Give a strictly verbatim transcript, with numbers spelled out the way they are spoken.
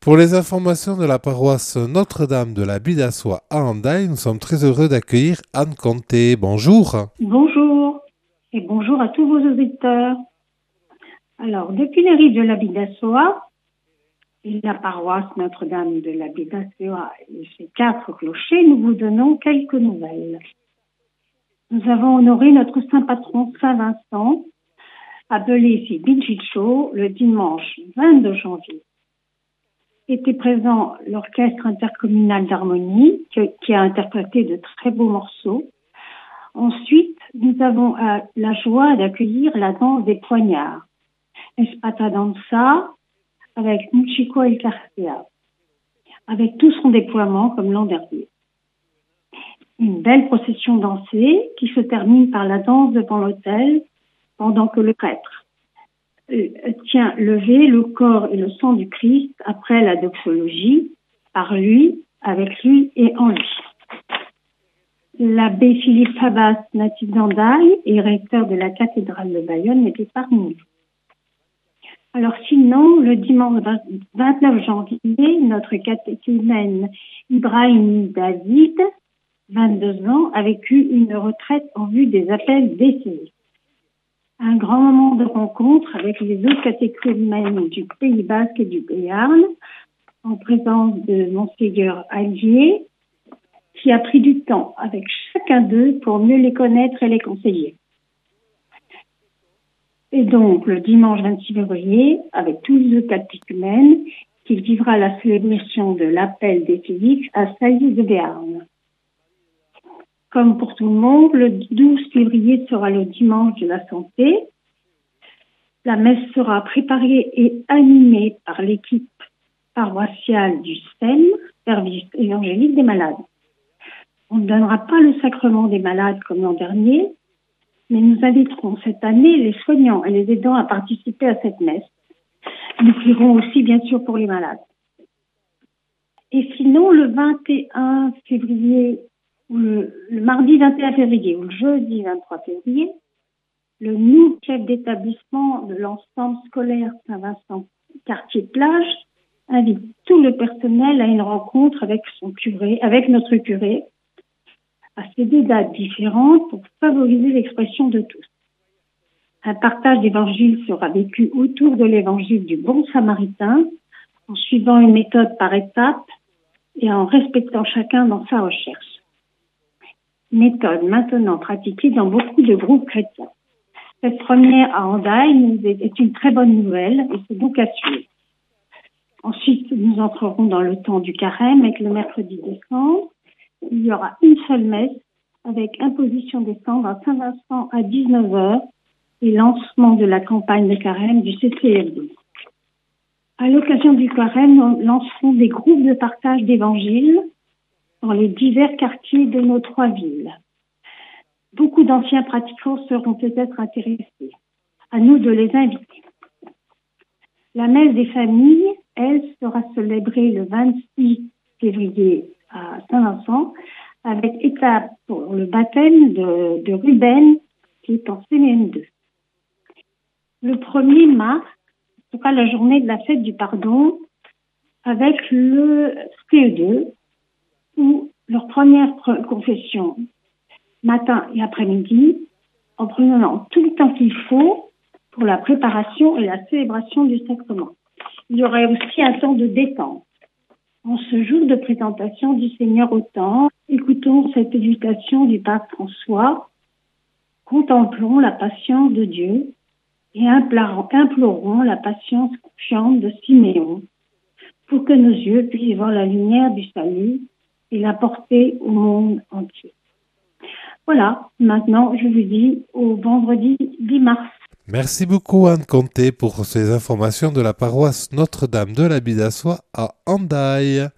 Pour les informations de la paroisse Notre-Dame de la Bidassoa à Hendaye, nous sommes très heureux d'accueillir Anne Conté. Bonjour. Bonjour et bonjour à tous vos auditeurs. Alors, depuis les rives de la Bidassoa, la paroisse Notre-Dame de la Bidassoa et ses quatre clochers, nous vous donnons quelques nouvelles. Nous avons honoré notre saint patron Saint-Vincent à Belay-Bincic le dimanche vingt-deux janvier. Était présent l'orchestre intercommunal d'harmonie qui a interprété de très beaux morceaux. Ensuite, nous avons euh, la joie d'accueillir la danse des poignards, Espata Danza, avec Muchico El Cartea, avec tout son déploiement comme l'an dernier. Une belle procession dansée qui se termine par la danse devant l'autel pendant que le prêtre euh, tient levé le corps et le sang du Christ après la doxologie, par lui, avec lui et en lui. L'abbé Philippe Fabas, natif d'Hendaye et recteur de la cathédrale de Bayonne, était parmi nous. Alors sinon, le dimanche vingt-neuf janvier, notre catéchumène Ibrahim David, vingt-deux ans, a vécu une retraite en vue des appels décennés. Un grand moment de rencontre avec les autres catéchumènes du Pays Basque et du Béarn, en présence de Monseigneur Allier, qui a pris du temps avec chacun d'eux pour mieux les connaître et les conseiller. Et donc, le dimanche vingt-six février, avec tous les catéchumènes, qui vivra la célébration de l'appel des Félix à Sailly de Béarn. Comme pour tout le monde, le douze février sera le dimanche de la santé. La messe sera préparée et animée par l'équipe paroissiale du S E M, Service évangélique des malades. On ne donnera pas le sacrement des malades comme l'an dernier, mais nous inviterons cette année les soignants et les aidants à participer à cette messe. Nous prierons aussi bien sûr pour les malades. Et sinon, le vingt et un février, ou le, le mardi vingt et un février ou le jeudi vingt-trois février, le nouveau chef d'établissement de l'ensemble scolaire Saint-Vincent quartier plage invite tout le personnel à une rencontre avec son curé, avec notre curé, à ces deux dates différentes pour favoriser l'expression de tous. Un partage d'évangile sera vécu autour de l'évangile du bon samaritain, en suivant une méthode par étapes et en respectant chacun dans sa recherche. Méthode maintenant pratiquée dans beaucoup de groupes chrétiens. Cette première à Hendaye est une très bonne nouvelle et c'est donc à suivre. Ensuite, nous entrerons dans le temps du carême avec le mercredi décembre. Il y aura une seule messe avec imposition des cendres à Saint-Vincent à dix-neuf heures et lancement de la campagne de carême du C C F D. À l'occasion du carême, nous lancerons des groupes de partage d'évangiles dans les divers quartiers de nos trois villes. Beaucoup d'anciens pratiquants seront peut-être intéressés. À nous de les inviter. La messe des familles, elle, sera célébrée le vingt-six février à Saint-Vincent, avec étape pour le baptême de, de Ruben, qui est en C M deux. Le premier mars sera la journée de la fête du pardon, avec le C E deux, où leur première confession, matin et après-midi, en prenant tout le temps qu'il faut pour la préparation et la célébration du sacrement. Il y aurait aussi un temps de détente. En ce jour de présentation du Seigneur au temple, écoutons cette éducation du pape François, contemplons la patience de Dieu et implorons la patience confiante de Siméon pour que nos yeux puissent voir la lumière du salut et la porter au monde entier. Voilà, maintenant je vous dis au vendredi dix mars. Merci beaucoup Anne Conté pour ces informations de la paroisse Notre-Dame de la Bidassoa à Hendaye.